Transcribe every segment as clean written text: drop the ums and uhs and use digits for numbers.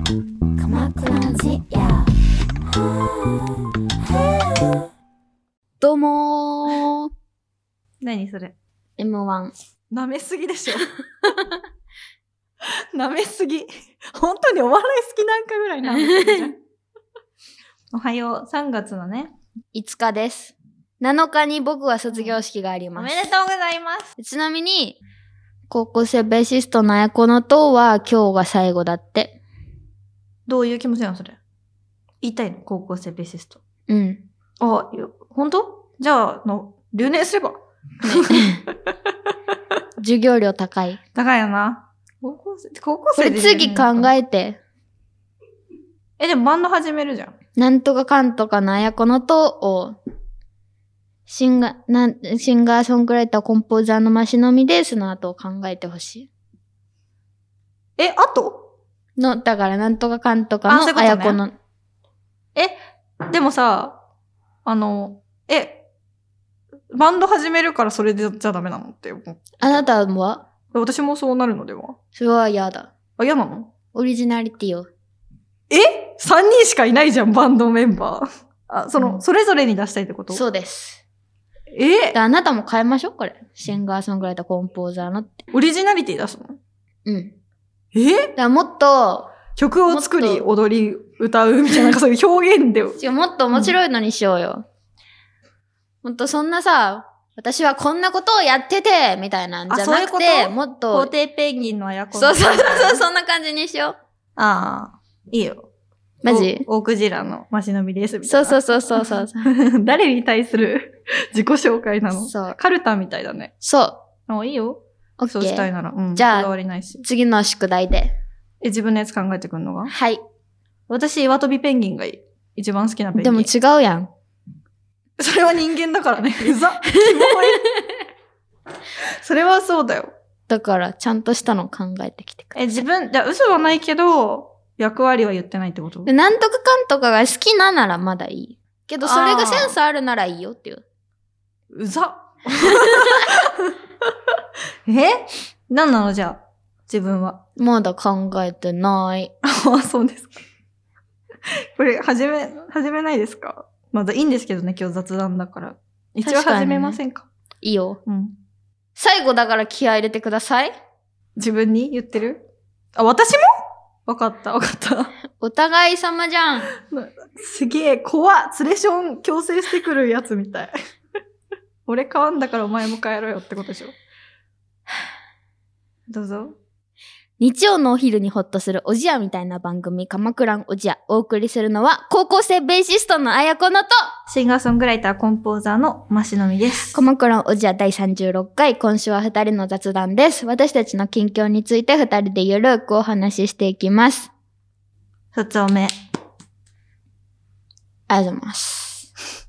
鎌倉ジア。どうもー。 何それ。 M1。 舐めすぎでしょ。舐めすぎ。本当にお笑い好きなんかぐらい舐めすぎじゃん。おはよう。3月のね。 5日です。7日に僕は卒業式がありおます。 めでとうございます。 ちなみに、高校生ベーシストのあやこのとは今日が最後だって。 どういう気持ちなのそれ。言いたいの高校生ベーシスト。 うん。 あ、本当？じゃあ、留年すれば。 授業料高い。 高いよな。高校これ生で次考えて。 でもバンド始めるじゃん。 なんとかかんとかのあやこのとを、シンガーソングライターコンポーザーのマシノミでその後を考えてほしい。 あとだからなんとかかんとかのそういうことねあやこの。 でもさ、バンド始めるからそれでじゃダメなのって思う。 あなたは私もそうなるのでは？ それは嫌だ。 嫌なの？ オリジナリティを。 3人しかいないじゃん、バンドメンバー。 うんそれぞれに出したいってこと？ そうです。あなたも変えましょう、これ。シンガーソングライターコンポーザーのって。 オリジナリティ出すの？ うん。だからもっと、 曲を作り、踊り、歌うみたいな、そういう表現で。 もっと面白いのにしようよ。ほんとそんなさ、私はこんなことをやってて、みたいなんじゃなくて、 そういうこともっと。 皇帝ペンギンのあやこの。 そう、そんな感じにしよう。 ああ、いいよ。 マジ？ 大クジラのマシノミですみたいな。 そう。 誰に対する自己紹介なの？ そう。 カルタみたいだね。 そう。 いいよ。 オッケー。 そうしたいなら。 じゃあ、 こだわりないし。 次の宿題で。 自分のやつ考えてくんのが？ はい。 私、岩飛びペンギンが一番好きなペンギン。 でも違うやん。 それは人間だからね。うざ。キモい。それはそうだよ。 だから、ちゃんとしたの考えてきてくれ。 じゃあ嘘はないけど、役割は言ってないってこと？ でなんとかかんとかが好きなならまだいい。けど、それがセンスあるならいいよっていう。 うざ。何なのじゃあ、自分は。 まだ考えてない。 そうですか。これ、始めないですか？まだいいんですけどね、今日雑談だから。一応始めませんか？ いいよ。 うん。 最後だから気合い入れてください。 自分に言ってる？私も？わかった。 お互い様じゃん。 すげえ、怖っ。ツレション強制してくるやつみたい。俺変わんだからお前も変えろよってことでしょ。どうぞ。 日曜のお昼にホッとするおじやみたいな番組、鎌倉おじや。お送りするのは、高校生ベーシストのあやこのと、 シンガーソングライターコンポーザーのマシノミです。 鎌倉おじや第36回、今週は2人の雑談です。私たちの近況について2人でゆるくお話ししていきます。 卒おめ。 ありがとうございます。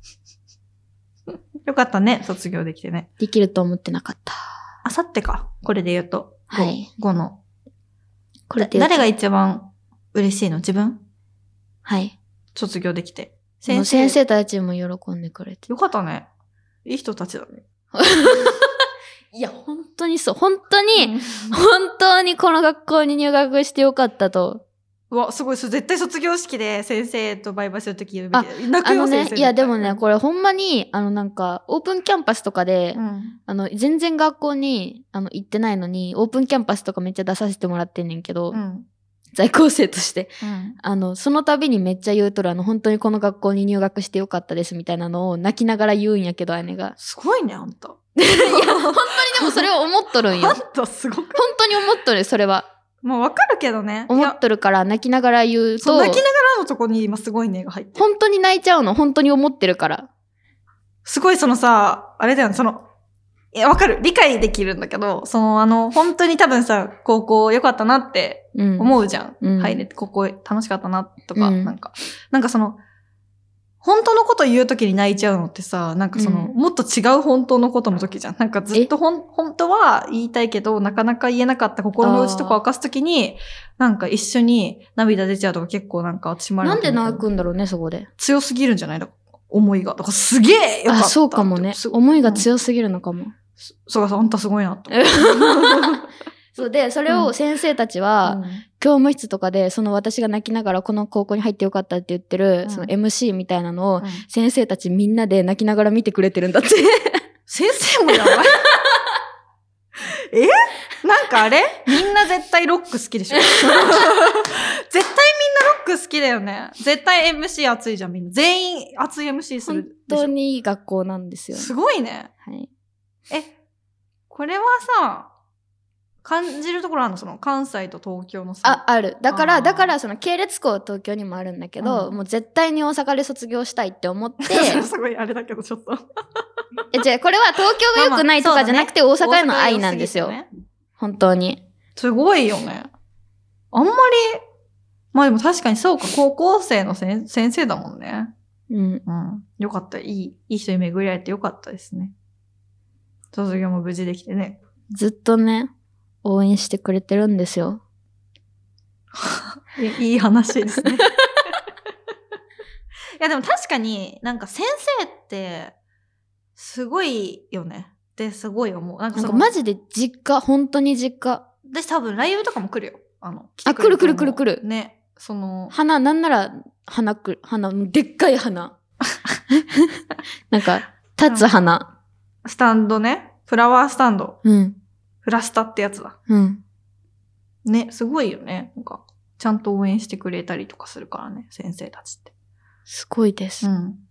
よかったね、卒業できてね。 できると思ってなかった。 あさってか、これで言うと。 はい。 5の。 これで誰が一番嬉しいの？自分？ はい。 卒業できて。 先生たちも喜んでくれて。 よかったね。いい人たちだね。 いや、本当にそう。本当にこの学校に入学してよかったと。 うわ、すごい。絶対卒業式で先生とバイバイするとき言うべき。泣くよ、先生。 いや、でもね、これほんまに、なんか、オープンキャンパスとかで、全然学校に、行ってないのに、オープンキャンパスとかめっちゃ出させてもらってんねんけど、在校生として、その度にめっちゃ言うとる、本当にこの学校に入学してよかったですみたいなのを泣きながら言うんやけど、姉が。 すごいね、あんた。 いや、本当にでもそれを思っとるんよ。 あんたすごく。 本当に思っとる、それは。 まあわかるけどね。 思っとるから泣きながら言うと。 泣きながらのとこに今すごいねが入ってる。 本当に泣いちゃうの。本当に思ってるから。 すごいさ、あれだよね、わかる。理解できるんだけど、本当に多分さ、高校良かったなって思うじゃん。入れて、高校楽しかったなとか、なんか本当のこと言うときに泣いちゃうのってさ、もっと違う本当のことの時じゃん。なんかずっと本当は言いたいけど、なかなか言えなかった心の内とか明かすときに、なんか一緒に涙出ちゃうとか結構私もある。 なんで泣くんだろうね、そこで。 強すぎるんじゃないだ思いが。だからすげえよかった。 そうかもね。思いが強すぎるのかも。 そうか、あんたすごいなと。 そうで、それを先生たちは、教務室とかで、その私が泣きながらこの高校に入ってよかったって言ってる、その MC みたいなのを、先生たちみんなで泣きながら見てくれてるんだって。 先生もやばい。なんかあれみんな絶対ロック好きでしょ。絶対みんなロック好きだよね。絶対 MC 熱いじゃん、みんな。全員熱い MC するでしょ。 本当にいい学校なんですよ。 すごいね。 はい。 これはさ、感じるところあるの？その関西と東京のさ。 ある。だからその系列校東京にもあるんだけど、もう絶対に大阪で卒業したいって思って。 すごいあれだけどちょっと。 じゃあこれは東京が良くないとかじゃなくて大阪への愛なんですよ。本当に。 すごいよね。あんまり、まあでも確かにそうか、高校生の先生だもんね。よかった。いい人に巡り会えてよかったですね。卒業も無事できてね。 ずっとね、応援してくれてるんですよ。 いい話ですね。いやでも確かになんか先生って、すごいよね。ってすごい思う。なんかマジで本当に実家。 私多分ライブとかも来るよ。 来る。 ね。 なんなら花、でっかい花。なんか、立つ花。 スタンドね。フラワースタンド。フラスタってやつだ。ね、すごいよね。なんか、ちゃんと応援してくれたりとかするからね、先生たちって。 すごいです。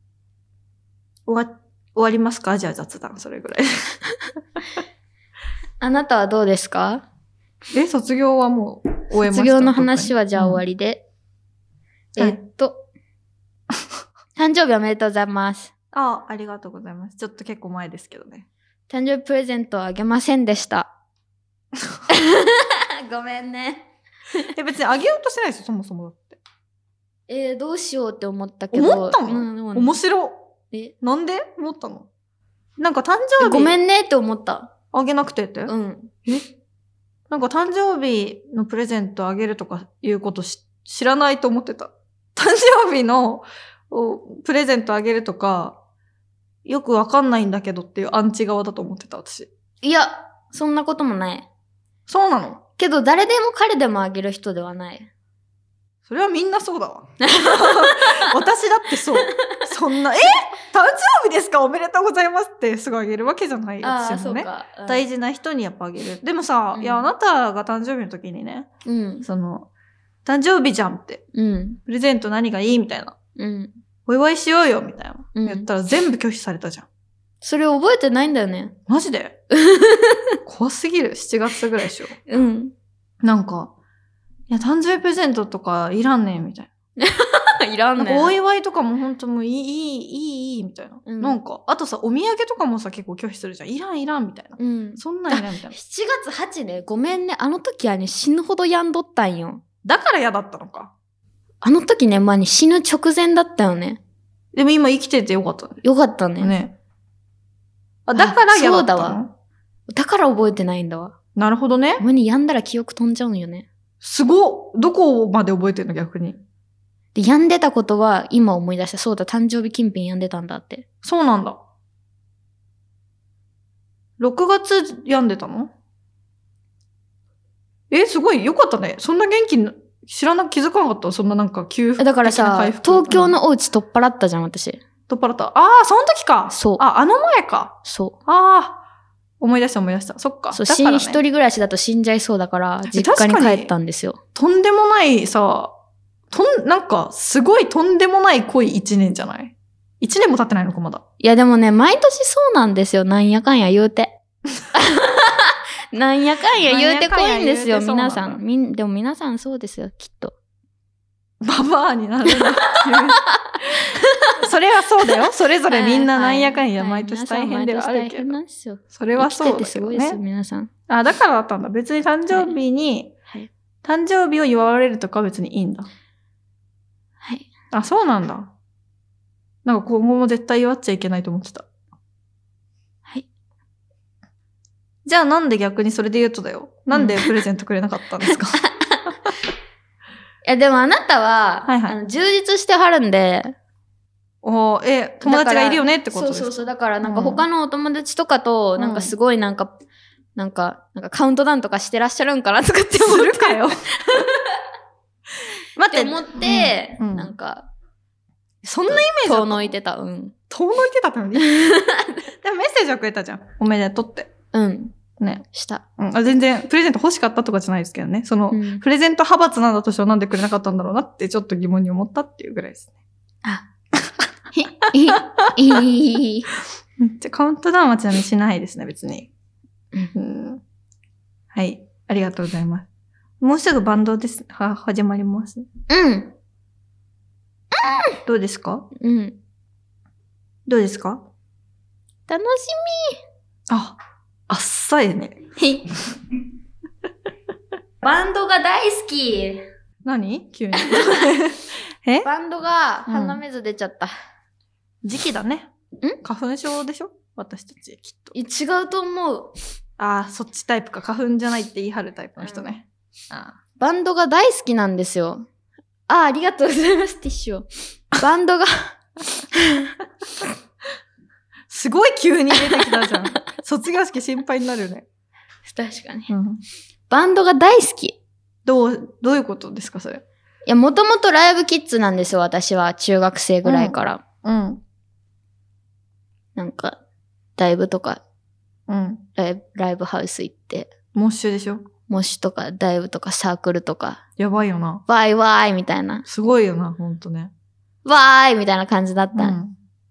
終わりますか？じゃあ雑談、それぐらい。 あなたはどうですか？ 卒業はもう終えました？ 卒業の話はじゃあ終わりで。誕生日おめでとうございます。 ありがとうございます。ちょっと結構前ですけどね。 誕生日プレゼントをあげませんでした。ごめんね。 別にあげようとしてないですよ、そもそもだって。 どうしようって思ったけど。 思ったの？面白。なんで思ったの？なんか誕生日。 ごめんねって思った。 あげなくてって？なんか誕生日のプレゼントあげるとかいうこと知らないと思ってた。誕生日のプレゼントあげるとか、よくわかんないんだけどっていうアンチ側だと思ってた、私。 いや、そんなこともない。 そうなの？けど誰でも彼でもあげる人ではない。 それはみんなそうだわ。私だってそう。そんな、誕生日ですか？おめでとうございますってすぐあげるわけじゃない。私もね。大事な人にやっぱあげる。でもさ、いや、あなたが誕生日の時にね、誕生日じゃんって、プレゼント何がいいみたいな。お祝いしようよみたいな。言ったら全部拒否されたじゃん。 それ覚えてないんだよね。 マジで？怖すぎる。7月ぐらいでしょ。なんか、いや、誕生日プレゼントとかいらんねんみたいな。 いらんねん。 なんかお祝いとかもほんともういいみたいな。なんか、あとさ、お土産とかもさ、結構拒否するじゃん。いらんみたいな。そんなんいらんみたいな。 7月8ね、ごめんね。あの時はね、死ぬほど病んどったんよ。 だから嫌だったのか。 あの時ね、死ぬ直前だったよね。 でも今生きててよかったね。 よかったね。 ね。だから嫌だったの？ そうだわ。だから覚えてないんだわ。 なるほどね。 お前に病んだら記憶飛んじゃうんよね。 すごっ。どこまで覚えてんの逆に。 で、病んでたことは今思い出した。そうだ、誕生日近辺病んでたんだって。 そうなんだ。6月病んでたの？すごい。よかったね。そんな元気気づかなかった？そんななんか急復的な回復。 だからさ、東京のお家取っ払ったじゃん、私。 取っ払った。その時か。 そう。 あの前か。 そう。 思い出した。そっか。 そう、一人暮らしだと死んじゃいそうだから、実家に帰ったんですよ。 とんでもないさ、なんか、すごいとんでもない濃い1年じゃない？ 1 年も経ってないのか、まだ。 いや、でもね、毎年そうなんですよ。なんやかんや言うて。なんやかんや言うて濃いんですよ、皆さん。でも皆さんそうですよ、きっと。 ババアになるな。それはそうだよ。それぞれみんななんやかんや毎年大変ではあるけど。それはそうだよね。生きててすごいですよ、皆さん。だからだったんだ。別に誕生日に、誕生日を祝われるとかは別にいいんだ。 はい。 そうなんだ。なんか今後も絶対祝っちゃいけないと思ってた。 はい。 じゃあなんで逆にそれで言うとだよ。なんでプレゼントくれなかったんですか？ いや、でもあなたは、充実してはるんで。 友達がいるよねってことですか？ そう。だからなんか他のお友達とかと、なんかすごいなんか、 なんかカウントダウンとかしてらっしゃるんかなとかって思って。 するかよ。 待って。思って、なんか、 そんなイメージ遠のいてた。遠のいてたのに。でもメッセージはくれたじゃん。おめでとうって。ね。 した。 全然、プレゼント欲しかったとかじゃないですけどね。プレゼント派閥なんだとしてはなんでくれなかったんだろうなってちょっと疑問に思ったっていうぐらいですね。めっちゃカウントダウンはちなみにしないですね、別に。はい。ありがとうございます。もうすぐバンドです。始まります。どうですか？どうですか？ 楽しみ。あっさいね。 バンドが大好き。 何？急に。 バンドが鼻水出ちゃった。 時期だね。花粉症でしょ？私たち、きっと。 違うと思う。 そっちタイプか。花粉じゃないって言い張るタイプの人ね。 バンドが大好きなんですよ。ありがとうございます、ティッシュを。バンドが。 すごい急に出てきたじゃん。卒業式心配になるよね。 確かに。バンドが大好き。 どういうことですか、それ。 いや、もともとライブキッズなんですよ、私は。中学生ぐらいから。なんか、ライブとか、ライブハウス行って。 モッシュでしょ？ モッシュとか、ライブとか、サークルとか。 やばいよな。 ワイワイみたいな。 すごいよな、ほんとね。 ワーイみたいな感じだった。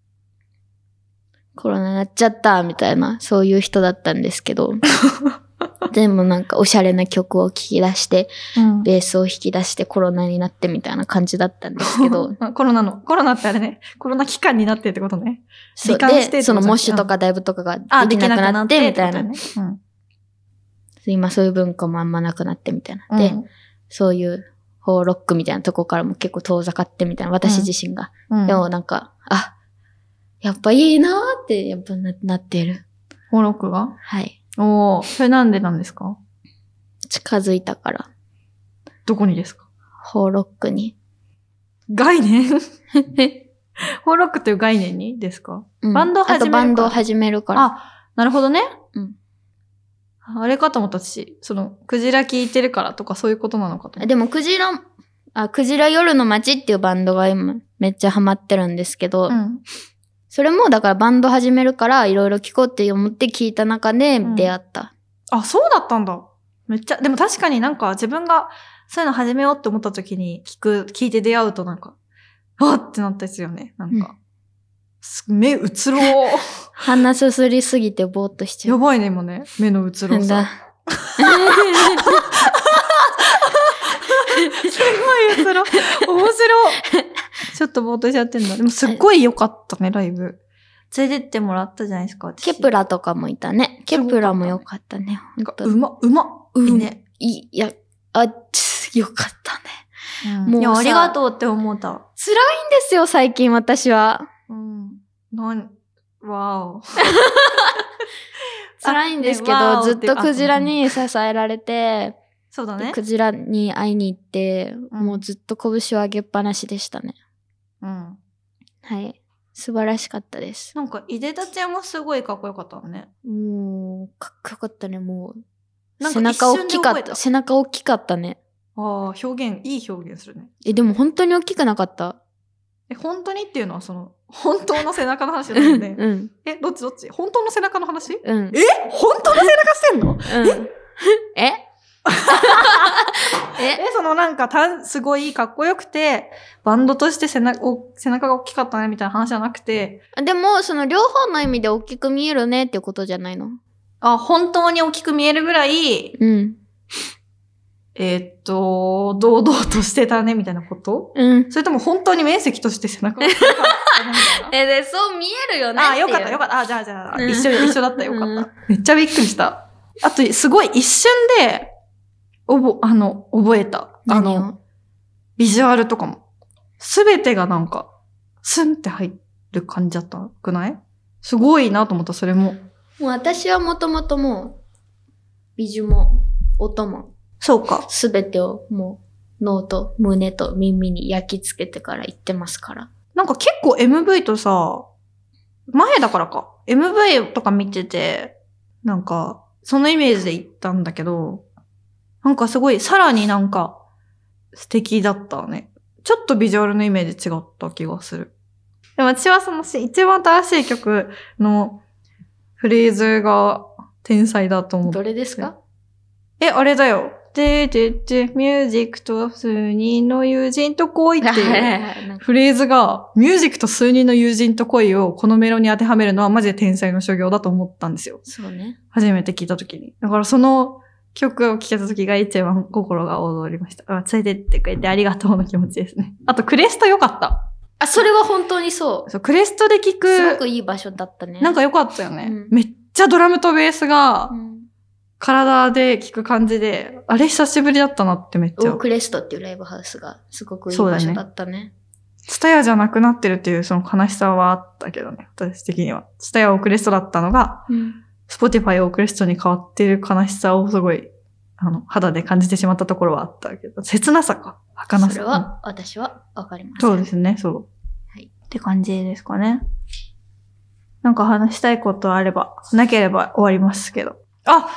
コロナになっちゃったみたいな、そういう人だったんですけど。全部なんかおしゃれな曲を聴き出して、ベースを弾き出してコロナになってみたいな感じだったんですけど。 コロナってあれね、コロナ期間になってってことね。 そうで、そのモッシュとかダイブとかができなくなってみたいな。今そういう文化もあんまなくなってみたいな。で、そういうホーロックみたいなとこからも結構遠ざかってみたいな、私自身が。でもなんか、やっぱいいなーって、やっぱなってる。 ホーロックが？ はい。 それなんでなんですか？ 近づいたから。 どこにですか？ ホーロックに。 概念？ホーロックという概念にですか？バンドを始めるから。あとバンドを始めるから。 なるほどね。あれかと思ったし、クジラ聞いてるからとかそういうことなのかと。 でもクジラ夜の街っていうバンドが今めっちゃハマってるんですけど、それもだからバンド始めるからいろいろ聞こうって思って聞いた中で出会った。 そうだったんだ。めっちゃ、でも確かになんか自分がそういうの始めようって思った時に聞いて出会うとなんか、ってなったですよね。なんか、目うつろー。 鼻すすりすぎてぼーっとしちゃう。 やばいね、今ね。目のうつろさ。すごいうつろ。面白い。ちょっとぼーっとしちゃってんだ。でもすっごい良かったね、ライブ。連れてってもらったじゃないですか、私。 ケプラとかもいたね。ケプラも良かったね。 なんかうま。いいね。 いや、良かったね。 もういや、ありがとうって思った。 辛いんですよ、最近私は。 わお。 辛いんですけど、ずっとクジラに支えられて、 そうだね。 クジラに会いに行って、もうずっと拳を上げっぱなしでしたね。はい。素晴らしかったです。 なんか、いでたちゃんもすごいかっこよかったね。 もう、かっこよかったね、もう。背中大きかった。背中大きかったね。 いい表現するね。 でも本当に大きくなかった？ 本当にっていうのは本当の背中の話だよね。どっち本当の背中の話？本当の背中してんの？なんかすごいかっこよくて、バンドとして背中が大きかったねみたいな話じゃなくて。 でも、両方の意味で大きく見えるねっていうことじゃないの？ 本当に大きく見えるぐらい、堂々としてたねみたいなこと？それとも本当に面積として背中が大きかったねみたいな。 そう見えるよねっていう。 よかった。じゃあ、一緒だったよかった。めっちゃびっくりした。あと、すごい一瞬で、覚えた。ビジュアルとかも。すべてがなんか、スンって入る感じだったくない？すごいなと思った、それも。 もう私はもともともう、ビジュも、音も。 そうか。 すべてをもう、脳と胸と耳に焼き付けてから言ってますから。 なんか結構 MV とさ、前だからか。MV とか見てて、なんか、 そのイメージで行ったんだけど、なんかすごい、さらになんか素敵だったね。ちょっとビジュアルのイメージ違った気がする。でも私はその一番新しい曲のフレーズが天才だと思って。 どれですか？ あれだよ。ミュージックと数人の友人と恋っていうフレーズが、ミュージックと数人の友人と恋をこのメロに当てはめるのはマジで天才の所業だと思ったんですよ。 そうね。 初めて聞いた時に。だからその曲を聴けた時が一番心が躍りました。連れてってくれてありがとうの気持ちですね。あとクレスト良かった。 それは本当にそう。 そう、クレストで聴く。 すごくいい場所だったね。 なんか良かったよね。めっちゃドラムとベースが、体で聴く感じで、あれ久しぶりだったなってめっちゃ。 オークレストっていうライブハウスがすごくいい場所だったね。 ツタヤじゃなくなってるっていうその悲しさはあったけどね、私的には。ツタヤオークレストだったのが、スポティファイオークレストに変わってる悲しさをすごい、肌で感じてしまったところはあったけど、切なさか、儚さ。 それは、私はわかります。 そうですね、そう。はい。って感じですかね。なんか話したいことあれば、なければ終わりますけど。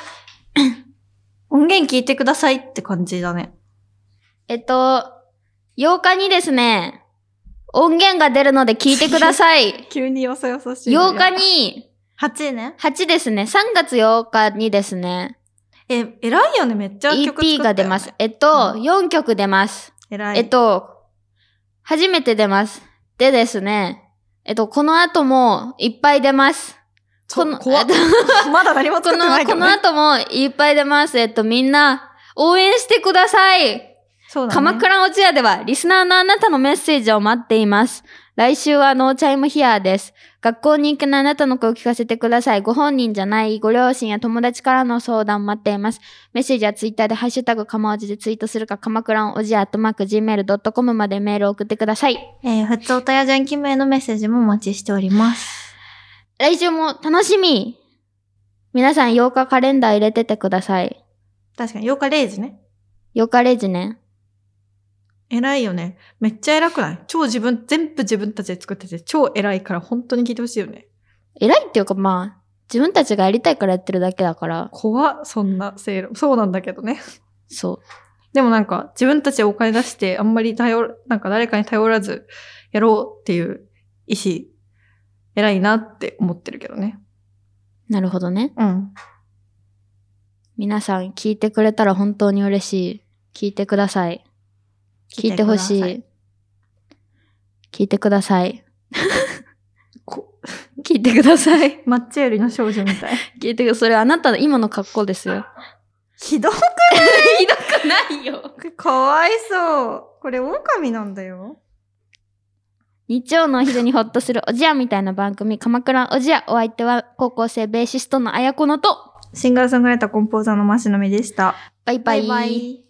音源聞いてくださいって感じだね。 8日にですね、音源が出るので聞いてください。 急によそよそしい。 8日に、 8ね。 8ですね。3月8日にですね。 偉いよね、めっちゃ曲作ったよね。 EP が出ます。4曲出ます。 偉い。 初めて出ます。でですね、この後もいっぱい出ます。 怖っ。まだ何も作ってないけどね。 この後もいっぱい出ます。みんな、応援してください。 そうだね。 鎌倉おちやでは、リスナーのあなたのメッセージを待っています。来週はノーチャイムヒアです。学校に行くのあなたの声を聞かせてください。ご本人じゃないご両親や友達からの相談待っています。メッセージはツイッターでハッシュタグかまおじでツイートするか、鎌倉おじや@gmail.com までメールを送ってください。 ふつおたやじゃんき名のメッセージもお待ちしております。 来週も楽しみ。皆さん8日カレンダー入れててください。 確かに8日0時ね。 8日0時ね。 偉いよね。めっちゃ偉くない？全部自分たちで作ってて超偉いから本当に聞いてほしいよね。 偉いっていうか自分たちがやりたいからやってるだけだから。 怖っ、そんな正論。そうなんだけどね。 そう。 でもなんか自分たちでお金出してあんまりなんか誰かに頼らずやろうっていう意思、偉いなって思ってるけどね。 なるほどね。 うん。 皆さん聞いてくれたら本当に嬉しい。聞いてください。聞いてほしい。聞いてください。聞いてください。 マッチよりの少女みたい。 聞いてください。それあなたの今の格好ですよ。 ひどくない？ ひどくないよ。 かわいそう。これ狼なんだよ。 日曜のお昼にホッとするおじやみたいな番組、鎌倉おじや。お相手は高校生ベーシストのあやこのと、 シンガーソングライターコンポーザーのマシのみでした。 バイバイ。 バイバイ。